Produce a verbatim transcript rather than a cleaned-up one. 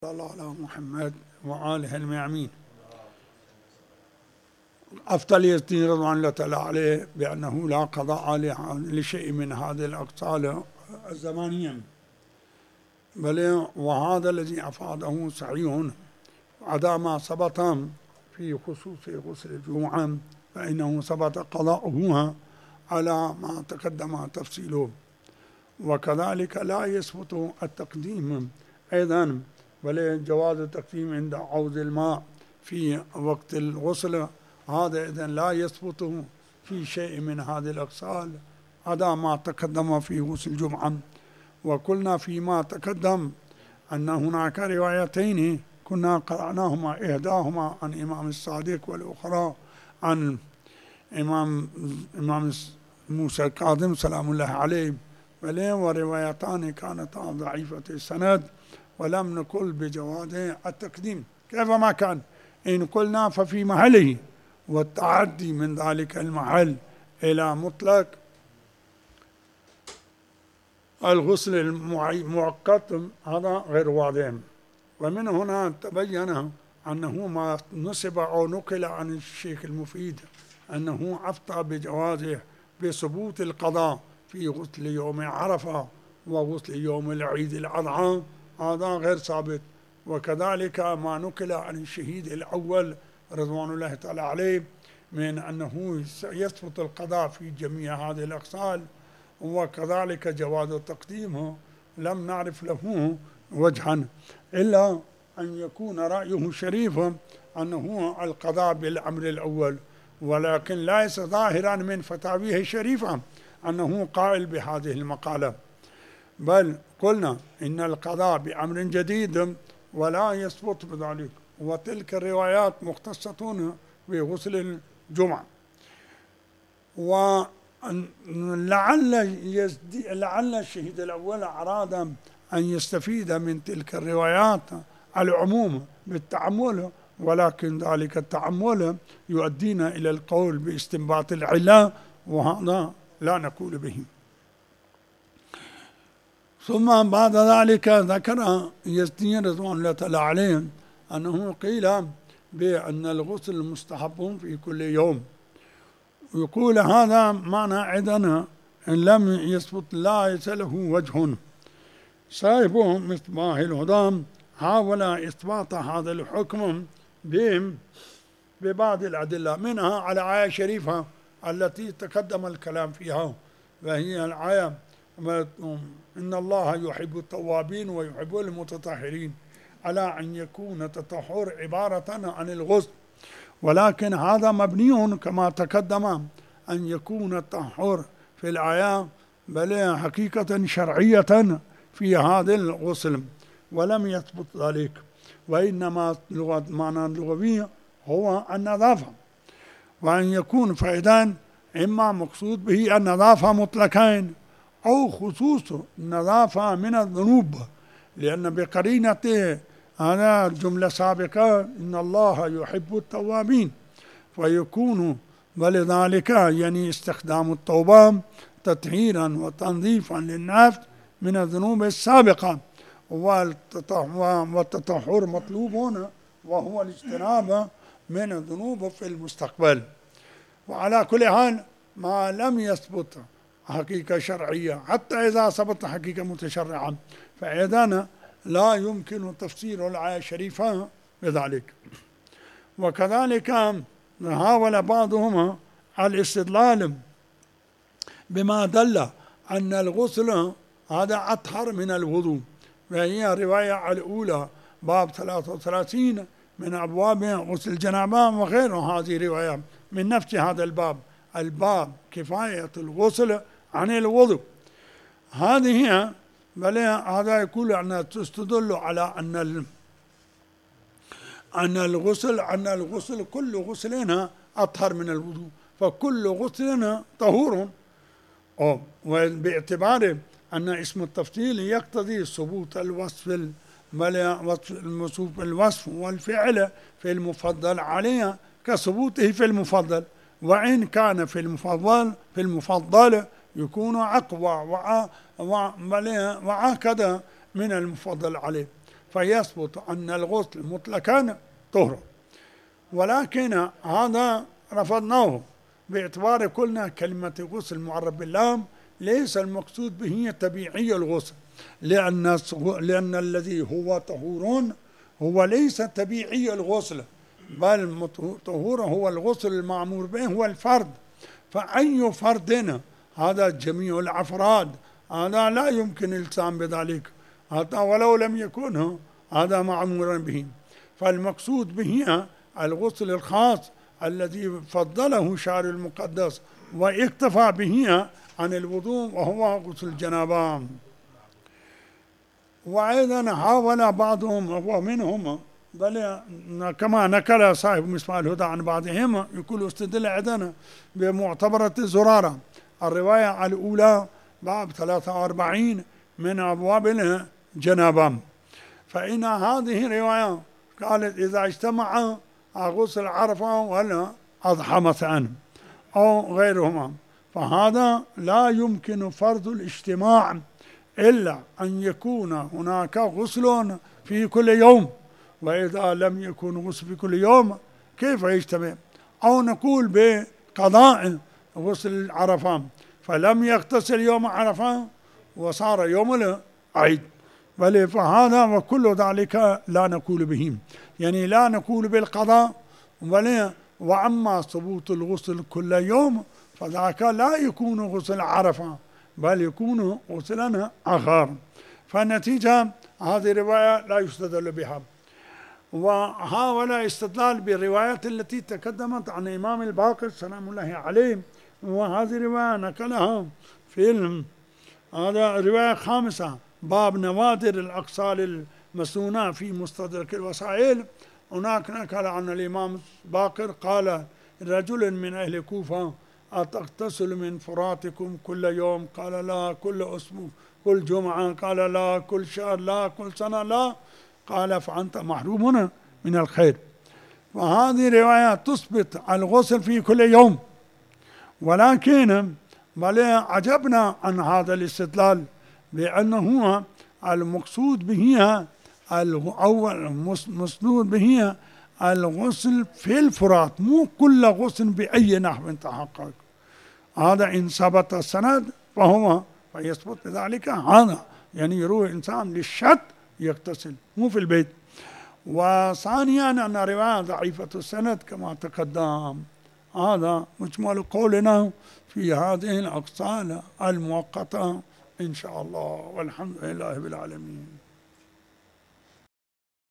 صلى الله على محمد وآله الميامين. أفتل يزدين رضوان الله تعالى عليه بأنه لا قضاء لشيء من هذه الأقطال الزمانية، بل وهذا الذي أفاده صحيح عدا ما ثبت في خصوص غسل الجمعة فإنه ثبت قضاؤها على ما تقدم تفصيله، وكذلك لا يثبت التقديم أيضا، بل جواز التقديم عند عوز الماء في وقت الغسل، هذا إذن لا يثبت في شيء من هذه الأغسال عدا ما تقدم في غسل الجمعة. وقلنا فيما تقدم أن هناك روايتين كنا قرأناهما، إحداهما عن إمام الصادق والأخرى عن إمام إمام موسى الكاظم سلام الله عليه، بل وروايتان كانتا ضعيفة السند ولم نقل بجواز التقديم كيفما كان. إن قلنا ففي محله، والتعدي من ذلك المحل إلى مطلق الغسل المؤقت هذا غير واضح. ومن هنا تبين أنه ما نسب أو نقل عن الشيخ المفيد أنه أفتى بجوازه بثبوت القضاء في غسل يوم عرفة وغسل يوم العيد الأضحى، هذا غير ثابت. وكذلك ما نقل عن الشهيد الأول رضوان الله تعالى عليه من أنه يثبت القضاء في جميع هذه الأغسال، وكذلك جواز تقديمه لم نعرف له وجها إلا أن يكون رأيه شريفا أنه القضاء بالأمر الأول، ولكن ليس ظاهرا من فتاويه الشريفة أنه قائل بهذه المقالة، بل قلنا إن القضاء بأمر جديد ولا يثبت بذلك، وتلك الروايات مختصة بغسل الجمعة. ولعل لعل الشهيد الأول أراد أن يستفيد من تلك الروايات العموم بالتعمل، ولكن ذلك التعمل يؤدينا إلى القول باستنباط العلة، وهذا لا نقول به. ثم بعد ذلك ذكر يزدين رضوان الله تعالى عليه أنه قيل بأن الغسل مستحب في كل يوم، يقول هذا معنى عندنا إن لم يثبت ليس له وجه. صاحبه مصباح الهدى حاول إثبات هذا الحكم بهم ببعض الأدلة، منها على آية شريفة التي تقدم الكلام فيها، وهي الآية إن الله يحب التوابين ويحب المتطهرين، على أن يكون التطهر عبارة عن الغسل، ولكن هذا مبني كما تقدم أن يكون التطهر في الآية بل حقيقة شرعية في هذا الغسل، ولم يثبت ذلك، وإنما معنى لغوي هو النظافة، وأن يكون فإذن إما مقصود به النظافة مطلقين أو خصوص النظافة من الذنوب، لأن بقرينة هذا الجملة سابقة إن الله يحب التوابين، فيكون ولذلك يعني استخدام التوبة تطهيرا وتنظيفا للنفس من الذنوب السابقة، والتطهر مطلوب هنا وهو الاجتناب من الذنوب في المستقبل. وعلى كل حال ما لم يثبت حقيقة شرعية، حتى إذا ثبت حقيقة متشرعة فإذن لا يمكن تفسير الآية الشريفة بذلك. وكذلك حاول بعضهم الاستدلال بما دل أن الغسل هذا أطهر من الوضوء، وهي الرواية الأولى باب ثلاثة وثلاثين من أبواب غسل الجنابة، وغير هذه رواية من نفس هذا الباب، الباب كفاية الغسل عن الوضوء. هذه بل هذا يقول أن تستدل على أن أن الغسل أن الغسل كل غسل أطهر من الوضوء، فكل غسل طهور، وباعتبار أن اسم التفضيل يقتضي ثبوت الوصف الوصف والفعل في المفضل عليها كثبوته في المفضل، وإن كان في المفضل في المفضل يكون أقوى وأكد من المفضل عليه، فيثبت أن الغسل مطلقا طهر، ولكن هذا رفضناه باعتبار قلنا كلمة غسل معرب باللام ليس المقصود به طبيعي الغسل، لأن لأن الذي هو طهور هو ليس طبيعي الغسل، بل طهور هو الغسل المأمور به هو الفرد، فأي فرد هذا جميع الأفراد هذا لا يمكن الإلزام بذلك حتى ولو لم يكن هذا مأمورا به، فالمقصود به الغسل الخاص الذي فضله شارع المقدس واكتفى به عن الوضوء وهو غسل الجنابة. وأيضا حاول بعضهم ومنهم بل كما نقل صاحب مصباح الهدى عن بعضهم يقول استدل عندنا بمعتبرة زرارة الرواية الأولى باب ثلاثة وأربعين من أبواب الجنابة، فإن هذه الرواية قالت إذا اجتمع غسل عرفة ولا أضحى مثلا أو غيرهما، فهذا لا يمكن فرض الاجتماع إلا أن يكون هناك غسل في كل يوم، وإذا لم يكن غسل في كل يوم كيف يجتمع؟ أو نقول بقضاء غسل عرفة فلم يغتسل يوم عرفة وصار يوم العيد، بل فهذا وكل ذلك لا نقول به، يعني لا نقول بالقضاء، بل وأما ثبوت الغسل كل يوم فذاك لا يكون غسل عرفة بل يكون غسلا آخر، فالنتيجة هذه الرواية لا يستدل بها. وحاول استدلال بالروايات التي تقدمت عن الإمام الباقر سلام الله عليه، وهذه الرواية نقلها في هذا رواية خامسة باب نوادر الأغسال المسنونة في مستدرك الوسائل، هناك نقل عن الإمام باقر قال رجل من أهل كوفة أتغتسل من فراتكم كل يوم؟ قال لا. كل أسبوع؟ كل جمعة؟ قال لا. كل شهر؟ لا. كل سنة؟ لا. قال فأنت محروم من الخير. وهذه رواية تثبت الغسل في كل يوم، ولكن بل عجبنا عن هذا الاستدلال بأنه المقصود به الأول مسنود به الغسل في الفرات، مو كل غسل بأي نحو تحقق، هذا إن ثبت السند فهو فيثبت بذلك هذا، يعني يروح إنسان للشط يغتسل مو في البيت. وثانيا أن رواية ضعيفة السند كما تقدم. هذا مجمل قولنا في هذه الأغسال المؤقتة إن شاء الله، والحمد لله بالعالمين.